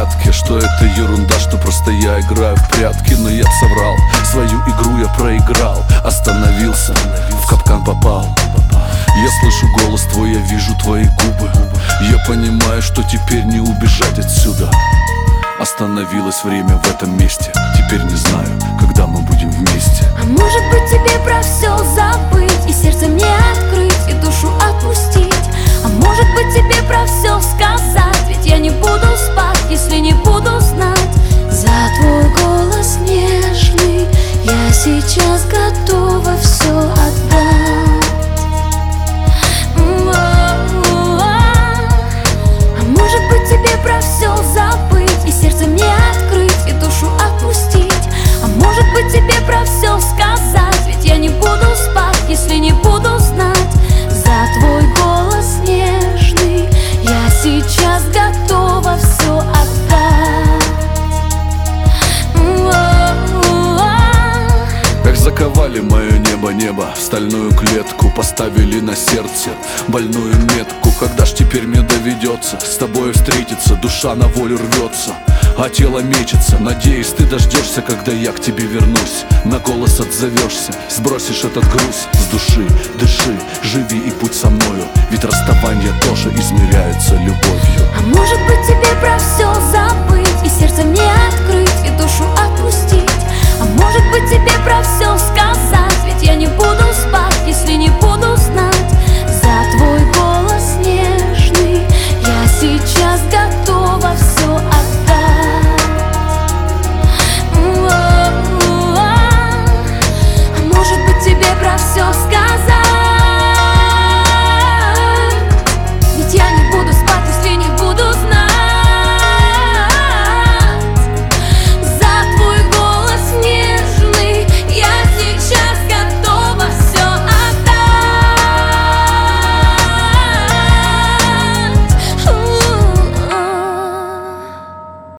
порядке, что это ерунда, что просто я играю в прятки. Но я соврал, свою игру я проиграл, остановился, в капкан попал. Я слышу голос твой, я вижу твои губы. Я понимаю, что теперь не убежать отсюда. Остановилось время в этом месте. Теперь не знаю, когда мы будем вместе. А может быть тебе про все забыть, и сердце мне открыть, и душу отпустить. А может быть тебе про все сказать, ведь я не буду спать, если не буду знать. За твой голос нежный я сейчас готова все отдать. А может быть тебе про все забыть, и сердце мне открыть, и душу отпустить. А может быть тебе про все сказать, ведь я не буду спать, если не буду знать. За твой голос нежный я сейчас готова все отдать. Как заковали мое небо в стальную клетку, поставили на сердце больную метку. Когда ж теперь мне доведется с тобой встретиться? Душа на волю рвется, а тело мечется. Надеюсь, ты дождешься, когда я к тебе вернусь. На голос отзовешься, сбросишь этот груз с души. Дыши, живи и будь со мною, ведь расставания тоже измеряются любовью. А может быть тебе про все забыть, и сердце мне